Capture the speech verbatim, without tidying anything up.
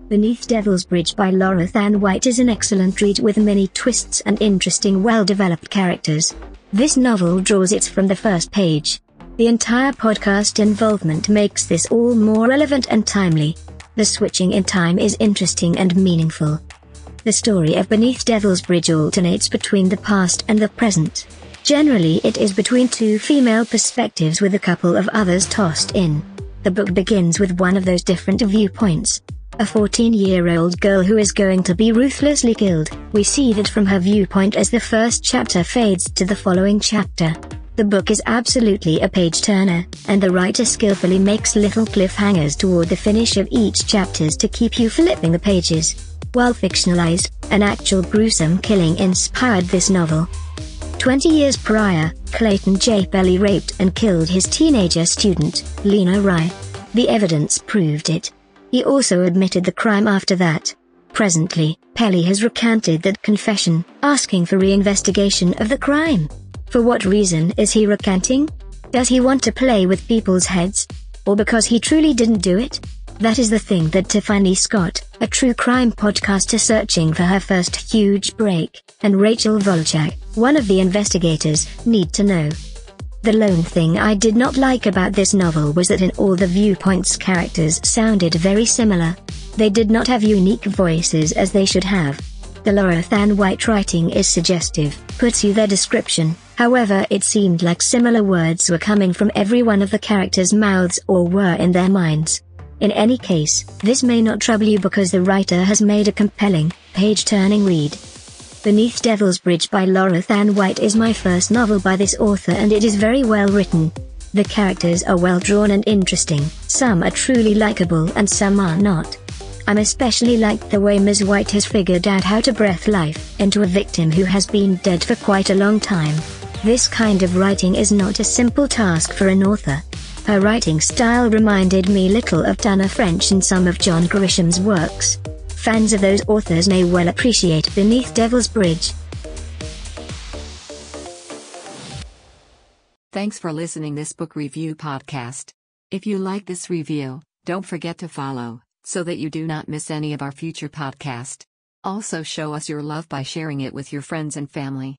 Beneath Devil's Bridge by Laura Than White is an excellent read with many twists and interesting well-developed characters. This novel draws it from the first page. The entire podcast involvement makes this all more relevant and timely. The switching in time is interesting and meaningful. The story of Beneath Devil's Bridge alternates between the past and the present. Generally it is between two female perspectives with a couple of others tossed in. The book begins with one of those different viewpoints. A fourteen-year-old girl who is going to be ruthlessly killed. We see that from her viewpoint as the first chapter fades to the following chapter. The book is absolutely a page-turner, and the writer skillfully makes little cliffhangers toward the finish of each chapters to keep you flipping the pages. While fictionalized, an actual gruesome killing inspired this novel. Twenty years prior, Clayton J. Pelly raped and killed his teenager student, Lena Rye. The evidence proved it. He also admitted the crime after that. Presently, Pelly has recanted that confession, asking for re-investigation of the crime. For what reason is he recanting? Does he want to play with people's heads? Or because he truly didn't do it? That is the thing that Tiffany Scott, a true crime podcaster searching for her first huge break, and Rachel Volchak, one of the investigators, need to know. The lone thing I did not like about this novel was that in all the viewpoints characters sounded very similar. They did not have unique voices as they should have. The Laura Than White writing is suggestive, puts you their description, however it seemed like similar words were coming from every one of the characters' mouths or were in their minds. In any case, this may not trouble you because the writer has made a compelling, page-turning read. Beneath Devil's Bridge by Laura Than White is my first novel by this author and it is very well written. The characters are well drawn and interesting, some are truly likable and some are not. I'm especially like the way Miz White has figured out how to breathe life into a victim who has been dead for quite a long time. This kind of writing is not a simple task for an author. Her writing style reminded me little of Tana French and some of John Grisham's works. Fans of those authors may well appreciate Beneath Devil's Bridge. Thanks for listening this book review podcast. If you like this review, don't forget to follow, so that you do not miss any of our future podcast. Also show us your love by sharing it with your friends and family.